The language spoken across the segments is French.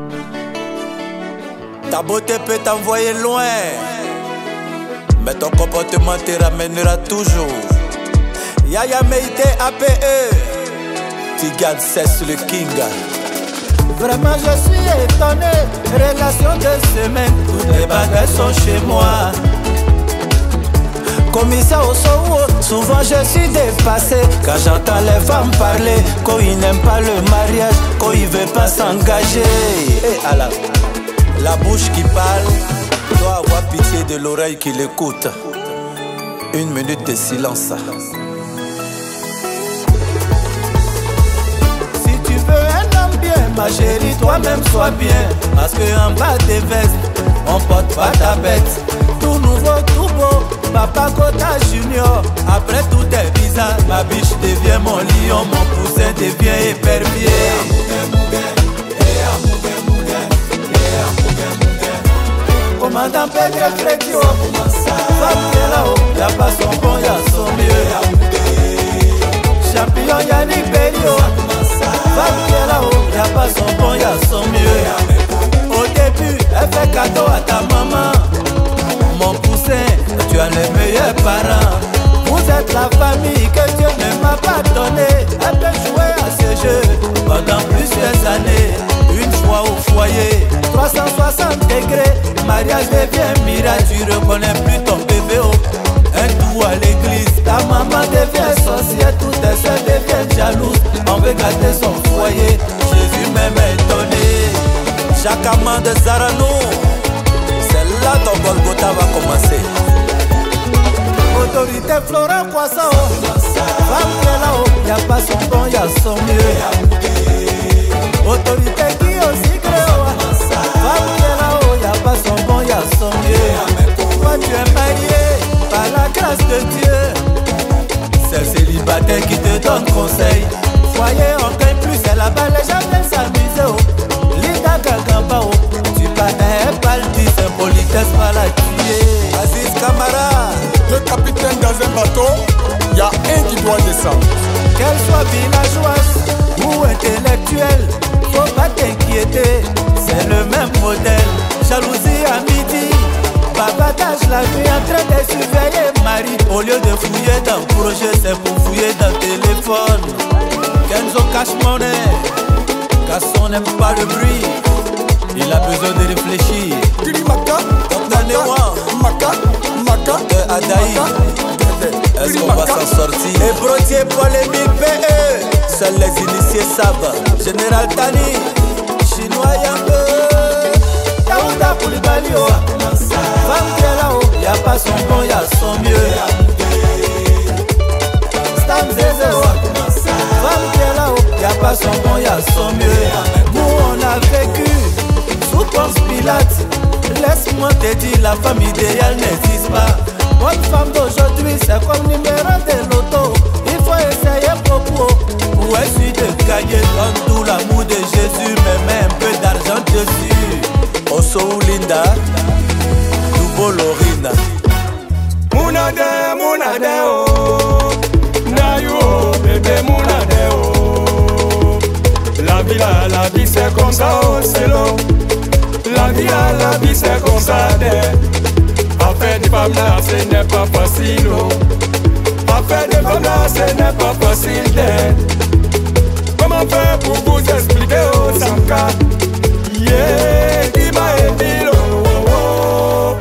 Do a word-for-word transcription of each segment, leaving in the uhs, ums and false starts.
Ta beauté peut t'envoyer loin, mais ton comportement te ramènera toujours. Yaya Meïté A P E, Tigane cesse le king. Vraiment je suis étonné, relation de semaine, toutes les bagages sont chez moi. Commissaire au Sowo, souvent je suis dépassé quand j'entends les femmes parler, quand ils n'aiment pas le mariage, quand ils veulent pas s'engager. Et à la, la bouche qui parle doit avoir pitié de l'oreille qui l'écoute. Une minute de silence. Si tu veux un homme bien, ma chérie, toi-même sois bien. Parce que en bas des vestes, on porte pas ta bête. Tout nouveau, tout beau, Papa Kota Junior. Après tout est bizarre, ma biche devient mon lion, mon poussin devient épervier. Commandant Pedro Frédio, femme qui est là-haut, y'a pas son bon, y'a son mieux. Champion Yannick Belio, femme qui est là-haut, y'a pas son bon, y'a son mieux. Au début, elle fait cadeau à ta maman. Mon poussin, tu as les meilleurs parents. Vous êtes la famille que Dieu ne m'a pas donnée. Elle peut jouer à ce jeu pendant plusieurs années. Une fois au foyer, trois cent soixante degrés, mariage devient miracle. Tu reconnais plus ton bébé, oh. Un tout à l'église, ta maman devient sorcière. Toutes tes soeurs deviennent jalouses. On veut gâter son foyer, Jésus même est étonné. Chaque amant de Zarano, là ton Golgotha va commencer. Autorité Florent Poisson, femme qui est là-haut, y'a pas son bon, y'a son mieux. Autorité qui aussi créole, femme qui est là-haut, y'a pas son bon, y'a son mieux. Toi tu es marié par la grâce de Dieu. C'est le célibataire qui te donne conseil. Foyer on gagne plus, c'est là-bas les gens viennent s'amuser. Oh. Linda Gagamba, oh. Tu connais pas le dit, c'est politesse pas la tuer. Aziz Kamara, le capitaine dans un bateau, y a un qui doit descendre. Qu'elle soit villageoise ou intellectuelle, faut pas t'inquiéter, c'est le même modèle. Jalousie à midi, babatage la nuit en train de surveiller Marie. Au lieu de fouiller dans le projet, c'est pour fouiller dans le téléphone. Kenzo cash money, car on n'aime pas le bruit. Il a besoin de réfléchir. Kiri Maka, Docteur Newa, Maka, Maka, Docteur Adaï. Est-ce qu'on va s'en sortir? Et Brotier Paul Émile P E, seuls les initiés savent. Général Tani, Chinois Yambe, Daouda Koulibaly, oh. Femme qui est là-haut, y'a pas son bon, y'a son mieux. Stan Zézé, oh. Femme qui est là-haut, y'a pas son bon, y'a son mieux. Nous on a vécu sous Ponce Pilate. Laisse-moi te dire, la femme idéale n'existe pas. Bonne femme d'aujourd'hui, c'est comme numéro de l'auto. Il faut essayer beaucoup pour essayer de gagner. Donne tout l'amour de Jésus, mais mets un peu d'argent dessus. Oso Linda, Dubo Lorina. Mounade, Mounade, oh. Nayo, bébé Mounade, oh. La vie, la, la vie c'est comme ça, oh, c'est long. La vie, la, la vie c'est comme ça, affaire des femmes là, ce n'est pas facile, oh. Affaire des femmes là, ce n'est pas facile, comment faire pour vous expliquer, oh, Sanka? Yeah, Dima et Dilo, oh, oh.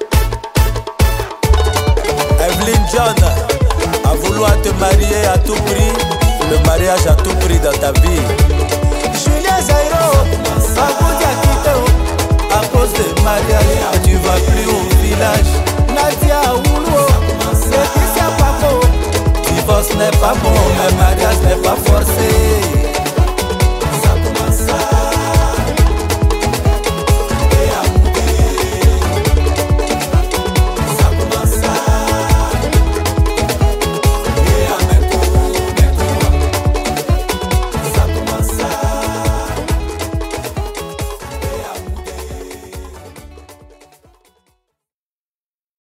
Evelyn John, à vouloir te marier à tout prix, le mariage à tout prix dans ta vie. Julien Zairo, Babou Diakite, à cause de mariage, tu vas plus au village. Nadia Oulou, Laetitia Papo, divorce n'est pas bon, mais mariage n'est pas forcé.